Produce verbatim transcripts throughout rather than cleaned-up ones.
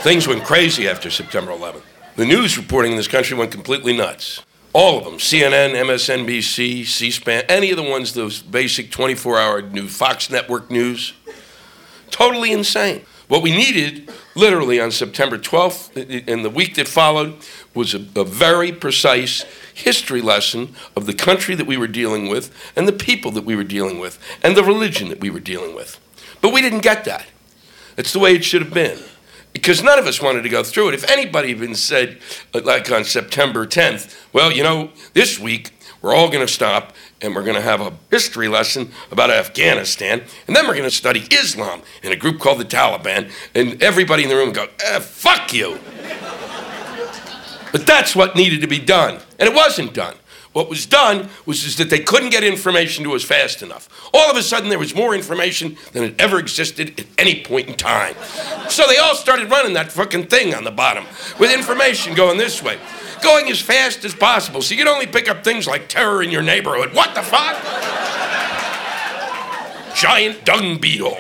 Things went crazy after September eleventh. The news reporting in this country went completely nuts. All of them, C N N, M S N B C, C-SPAN, any of the ones, those basic twenty-four hour new Fox Network news. Totally insane. What we needed, literally on September twelfth, in the week that followed, was a, a very precise history lesson of the country that we were dealing with and the people that we were dealing with and the religion that we were dealing with. But we didn't get that. It's the way it should have been. Because none of us wanted to go through it. If anybody even said, like on September tenth, well, you know, this week we're all going to stop and we're going to have a history lesson about Afghanistan, and then we're going to study Islam in a group called the Taliban, and everybody in the room would go, eh, fuck you. But that's what needed to be done, and it wasn't done. What was done was is that they couldn't get information to us fast enough. All of a sudden, there was more information than had ever existed at any point in time. So they all started running that fucking thing on the bottom with information going this way, going as fast as possible. So you could only pick up things like terror in your neighborhood. What the fuck? Giant dung beetle.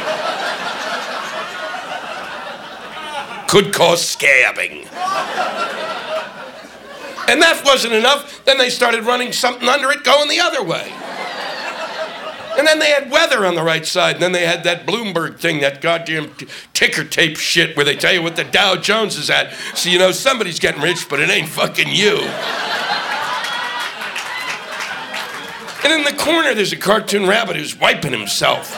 Could cause scabbing. And that wasn't enough. Then they started running something under it going the other way. And then they had weather on the right side. And then they had that Bloomberg thing, that goddamn t- ticker tape shit where they tell you what the Dow Jones is at. So you know somebody's getting rich, but it ain't fucking you. And in the corner, there's a cartoon rabbit who's wiping himself.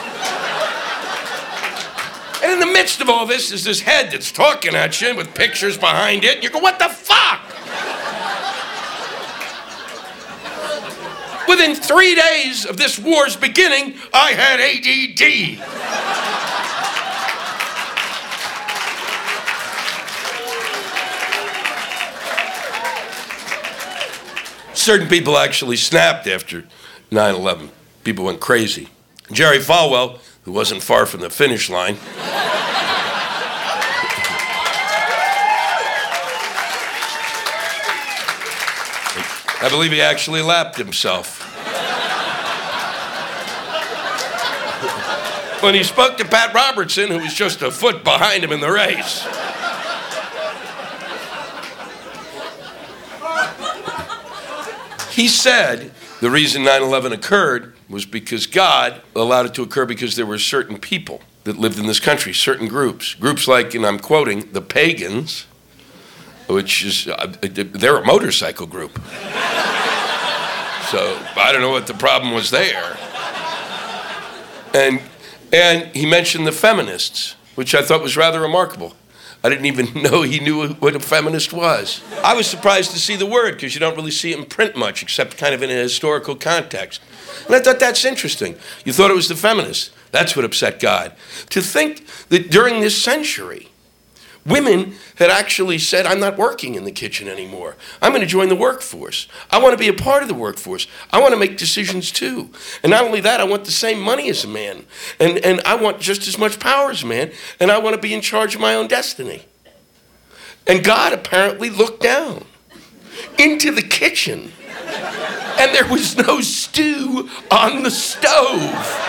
And in the midst of all this is this head that's talking at you with pictures behind it. And you go, what the fuck? Within three days of this war's beginning, I had A D D. Certain people actually snapped after nine eleven. People went crazy. Jerry Falwell, who wasn't far from the finish line, I believe he actually lapped himself. When he spoke to Pat Robertson, who was just a foot behind him in the race. He said the reason nine eleven occurred was because God allowed it to occur because there were certain people that lived in this country, certain groups. Groups like, and I'm quoting, the pagans, which is, uh, they're a motorcycle group. So I don't know what the problem was there. And and he mentioned the feminists, which I thought was rather remarkable. I didn't even know he knew what a feminist was. I was surprised to see the word because you don't really see it in print much, except kind of in a historical context. And I thought that's interesting. You thought it was the feminists. That's what upset God. To think that during this century, women had actually said, I'm not working in the kitchen anymore. I'm going to join the workforce. I want to be a part of the workforce. I want to make decisions too. And not only that, I want the same money as a man. And, and I want just as much power as a man. And I want to be in charge of my own destiny. And God apparently looked down into the kitchen. And there was no stew on the stove.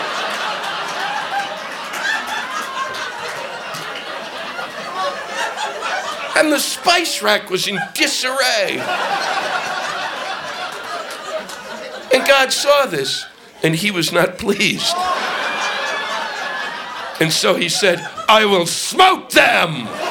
And the spice rack was in disarray. And God saw this, and he was not pleased. And so he said, I will smoke them.